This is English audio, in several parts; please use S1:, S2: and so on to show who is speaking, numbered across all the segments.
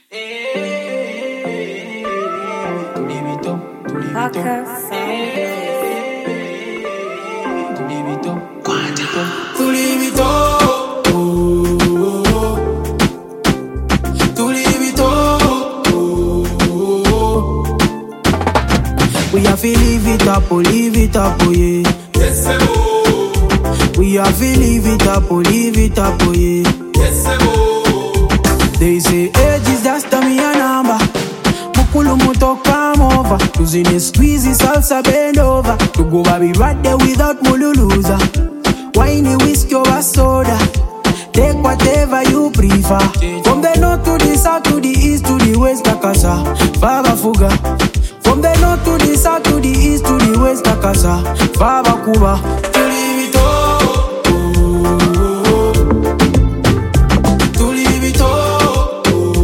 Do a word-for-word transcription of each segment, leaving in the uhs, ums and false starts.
S1: We have to live it up, oh, live it up, oh yeah.
S2: Yes, oh.
S1: We have to live it up, oh, live it up, oh yeah.
S2: Yes, oh.
S1: They say age is just a me a number. Mukulu muto come over. Tuzine squeeze it, salsa bend over. To go baby right there without mululuza. Whiny whiskey or soda. Take whatever you prefer. From the north to the south to the east to the west, Takasa, Baba Fuga. From the north to the south to the east to the west, Takasa, Baba Kuba.
S2: To live it all, to live it all.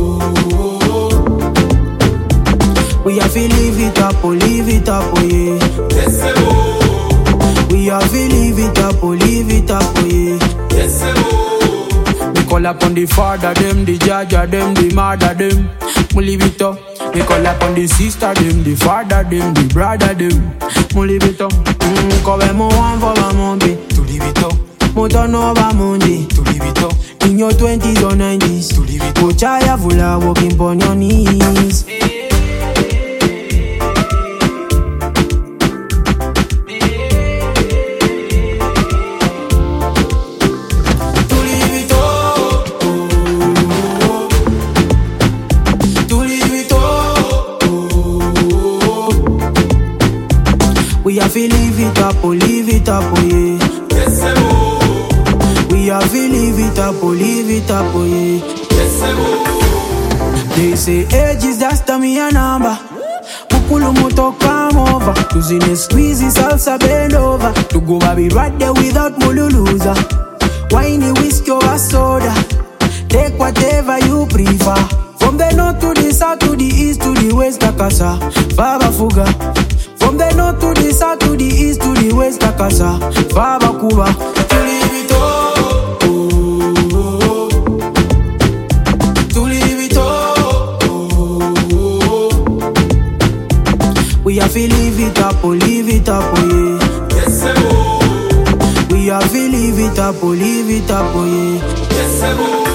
S1: We have to live it up, oh, live it up, oh yeah.
S2: Yes, oh.
S1: We have to live it up, oh, live it up, oh yeah.
S2: Yes, oh.
S1: We call upon the father them, the judge them, the mother them. We live it up. We call upon the sister them, the father them, the brother them. We live it up. Mm, Come mo one for my money.
S2: To live it up,
S1: Mo turn over Monday.
S2: to live it up,
S1: In your twenties or nineties.
S2: to live it up.
S1: Go chaya vula walking on your knees.
S2: To live it all, to live it all.
S1: We have to live it up, oh, live it up, oh yeah.
S2: Yes, oh.
S1: We have to live it up, oh, live it up, oh yeah.
S2: Yes, oh.
S1: They say age is just a me a number. Mukulu muto come over. Tuzine squeeze it, salsa bend over. To go baby right there without mululuza. Whiny whiskey or soda. Take whatever you prefer. From the north to the south to the east to the west, Takasa, Baba Fuga. From the north to the south to the east to the west, Takasa, Baba Kuba.
S2: To live it all, to live it all.
S1: We have to live it up, oh, live it up, oh yeah.
S2: Yes, oh.
S1: We have to live it up, oh, live it up, oh yeah.
S2: Yes, oh.